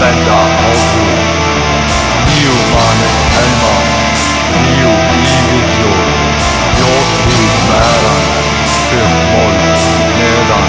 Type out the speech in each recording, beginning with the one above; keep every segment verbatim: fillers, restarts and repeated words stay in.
benda áfrú. Níu manni heima, níu lífið Jóttu meðan, fimm mól neðan.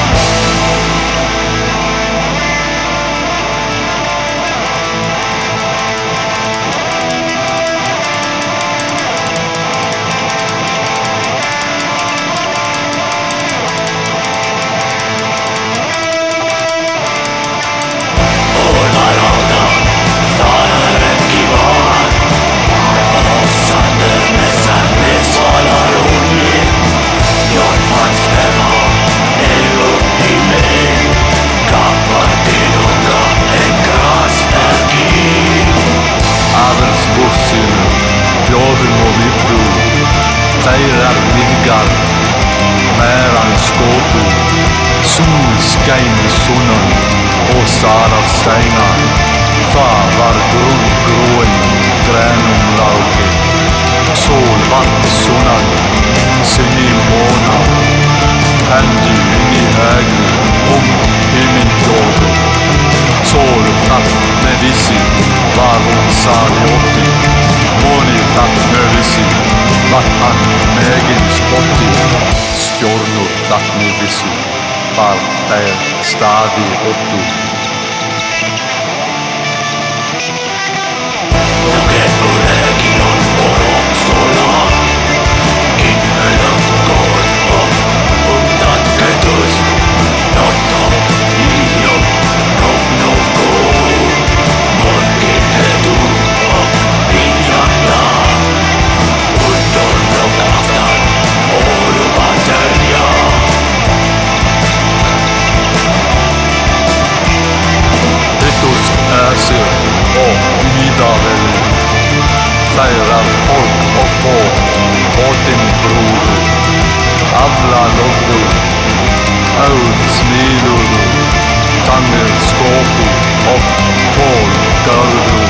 Bjóðum og viðbrú, þærar miðgar, meðan skópu, súl skæn í sunnan og sarar steinar. Það var grunn gróin, grænum lági, sól vant sunnan, sem í móna, hendi inn í högri, um himintóku. Sól þatt með vissi, var hún sali ótti. Móni þatt með vissi, var hann með eigin spotti. Stjórnur þatt með vissi, var þeir staði óttu. Þú getur ekki nótt og rótt svo langt. Innhauðan góð og undan getur nótt og íhjótt, nótt nótt góð. Morgin hefur og bíjanna, undan nótt aftan, orðum að telja. Vitturs æsir og víðaveli, þærar fólk og bók, bótinn brúðu, afla lóttu, auð smíðuðu, tannir skópu og tól göðru.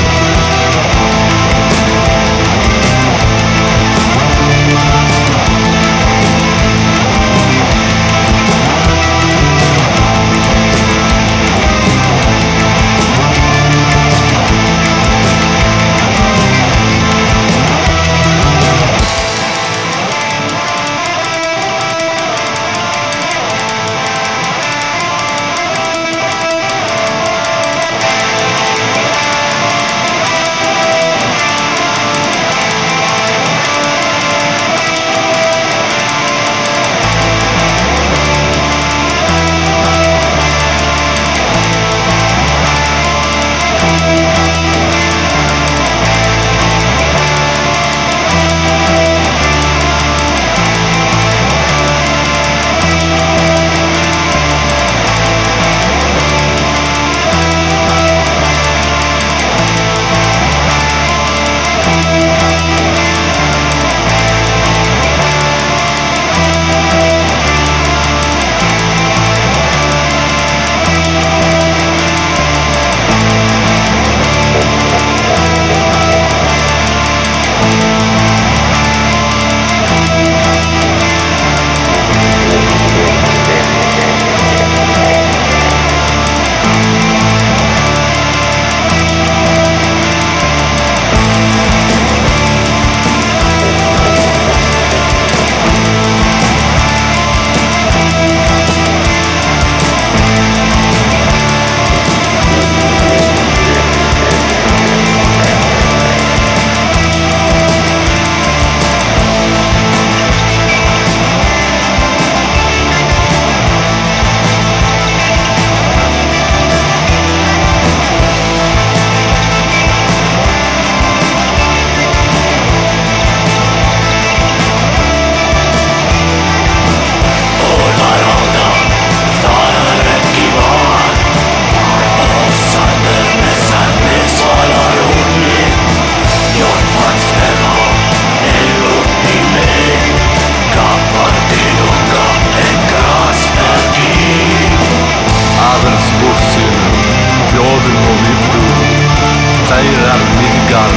Þærar miðgar,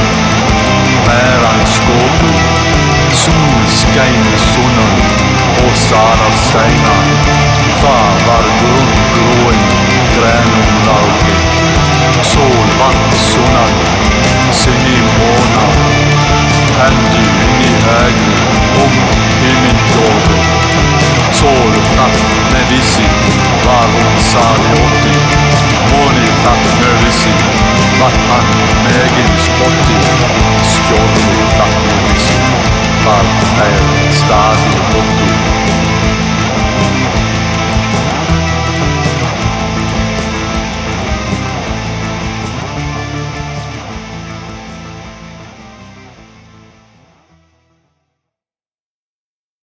meðan skópu, súl skæn í sunnan og sarar steinar. Það var grunn gróin, grænum lági, stålvatsunan Senemona hände in i höger om himmelblådo. Sorgrat med visit var hon salig åt